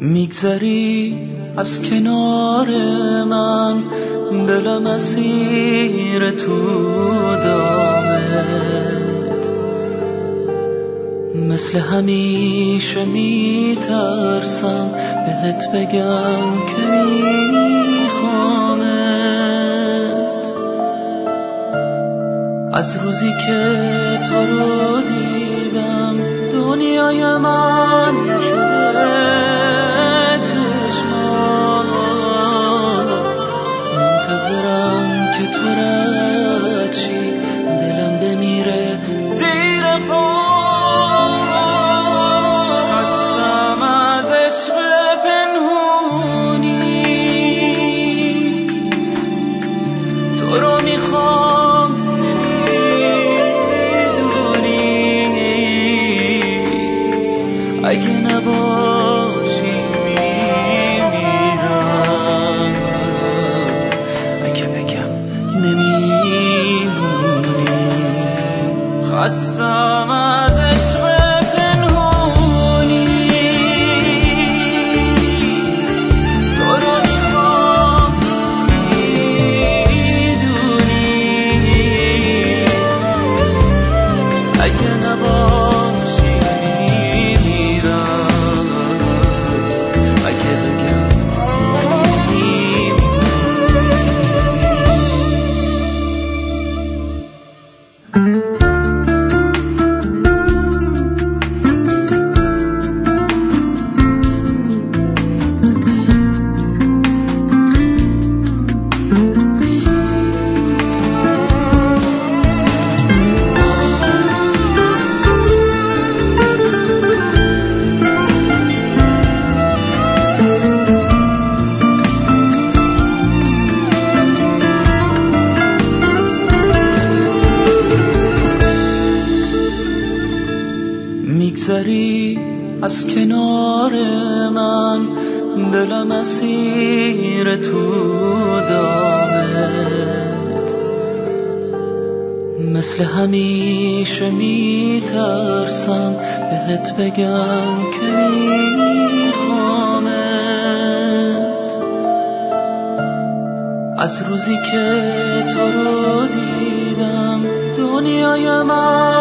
میگذری از کنار من، دلم اسیر تو دامت. مثل همیشه میترسم بهت بگم که میخوامت. از روزی که تو رو دیدم دنیای من شده منتظرم که تو رد شی، دلم بمیره زیر پا. خستم از عشق پنهونی، تو رو میخوام نمیدونی. اگه نباشی میمیرم، اگه بگم نمیمونی. خستم از عشق پنهونی، تو رو میخوام میدونی. اگه نباشی میمیرم، اگه بگم میگذری از کنار من، دلم اسیر تو دامت. مثل همیشه میترسم بهت بگم که میخوامت. از روزی که تو رو دیدم دنیای من